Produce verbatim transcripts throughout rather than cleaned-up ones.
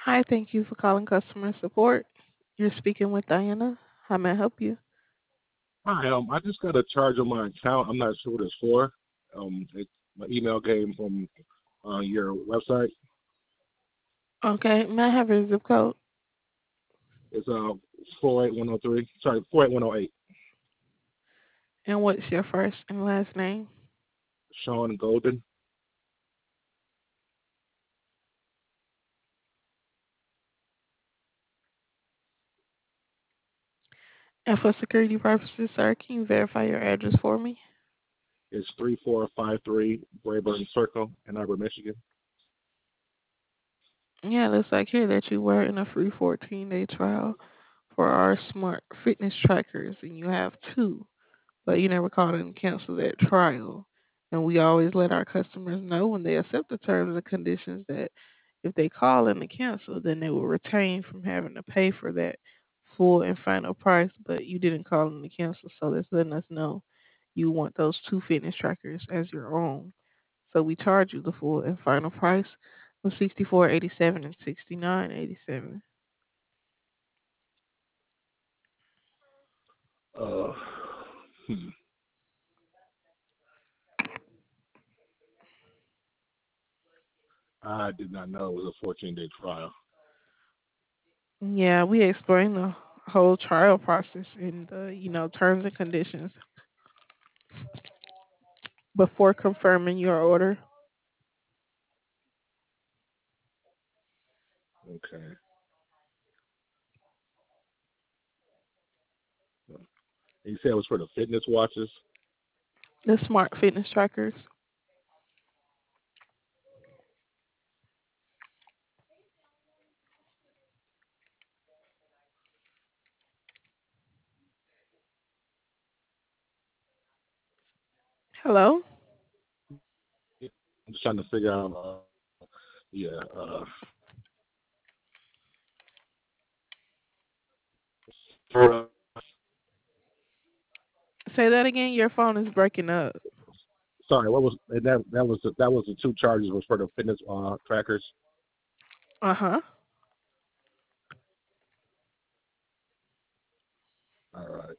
Hi, thank you for calling customer support. You're speaking with Diana. How may I help you? Hi, um, I just got a charge on my account. I'm not sure what it's for. Um, it, my email came from uh, your website. Okay, may I have your zip code? It's uh four eight one zero three. Sorry, four eight one zero eight. And what's your first and last name? Sean Golden. And for security purposes, sir, can you verify your address for me? It's three four five three Brayburn Circle, Ann Arbor, Michigan. Yeah, it looks like here that you were in a free fourteen day trial for our smart fitness trackers, and you have two, but you never called in and canceled that trial. And we always let our customers know when they accept the terms and conditions that if they call in to cancel, then they will retain from having to pay for that full and final price. But you didn't call in to cancel, so that's letting us know you want those two fitness trackers as your own. So we charge you the full and final price of sixty four eighty seven and sixty nine eighty seven. Uh, hmm. I did not know it was a fourteen day trial. Yeah, we explain the whole trial process and the you know terms and conditions before confirming your order. Okay. You said it was for the fitness watches. The smart fitness trackers. Hello. I'm just trying to figure out. Uh, yeah. Uh, for, Say that again. Your phone is breaking up. sorry, what was and that? That was the, that was the two charges was for the fitness uh, trackers. Uh huh. All right.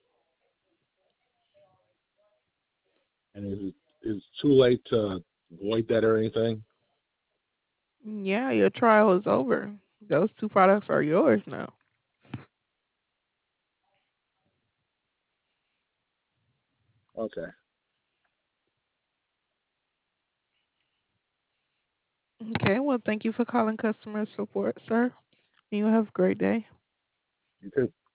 And is it is too late to void that or anything? Yeah, your trial is over. Those two products are yours now. Okay. Okay. Well, thank you for calling customer support, sir. You have a great day. You too.